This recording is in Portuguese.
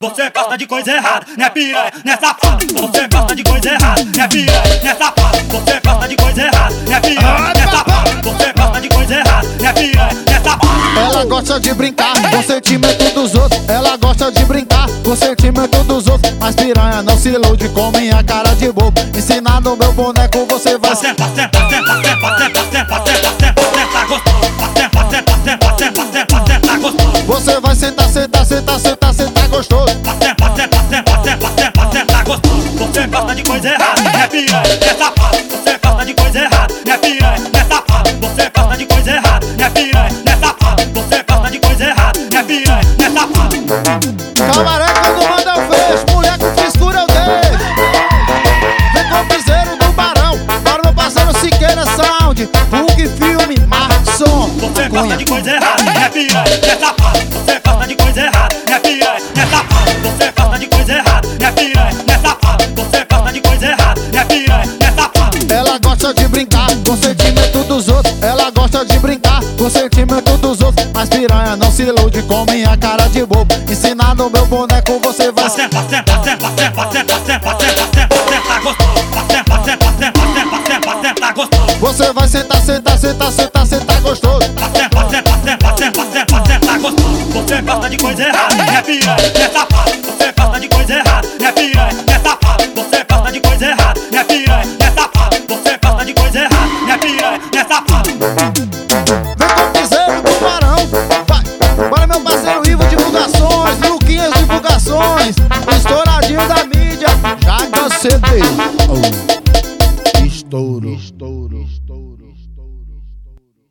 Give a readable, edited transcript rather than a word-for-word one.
Você gosta de coisa errada, né piranha, né safado. Você gosta de coisa errada, né piranha, né safado. Você gosta de coisa errada, né piranha, né safado. Você gosta de coisa errada, né piranha, né safado. Ela gosta de brincar com o sentimento dos outros. Ela gosta de brincar com o sentimento dos outros. Mas piranha não se ilude com minha cara de bobo. Ensinando meu boneco você vai senta, senta, senta, senta, senta, senta, senta, senta, senta, gostoso. Senta, senta, senta, senta, senta, senta, gostoso. Você vai sentar, sentar, sentar, sentar, sentar gostoso. Senta, senta, senta, senta, senta, senta, gostoso. Você gosta de coisa errada, né piranha, né safado. Você gosta de coisa errada, né piranha, né safado. Você gosta de coisa errada, né piranha, né safado. Você gosta de coisa errada, né piranha, né safado. Camaré quando manda eu vejo, mulher com frescura eu deixo. Vem com o piseiro do Barão, para meu parceiro Siqueira Sound, Hulk Filme, Marson. Você gosta de coisa errada, né piranha, né safado. Você gosta de coisa errada, né piranha, né safado. Você gosta de coisa errada, né piranha, né safado. Você gosta de coisa errada, né piranha, né safado. Ela gosta de brincar com o sentimento dos outros. Ela gosta de brincar com o sentimento dos outros. Mas piranha não se ilude com minha cara de bobo. Ensinando meu boneco você vai senta, senta, senta, senta, senta, senta, senta, senta, senta, gostoso. Senta, senta, senta, senta, senta, senta, gostoso. Você vai sentar, sentar, sentar, sentar, sentar gostoso. Senta, senta, senta, senta, senta, senta, gostoso. Você gosta de coisa errada, né piranha, né safado. Você gosta de coisa errada.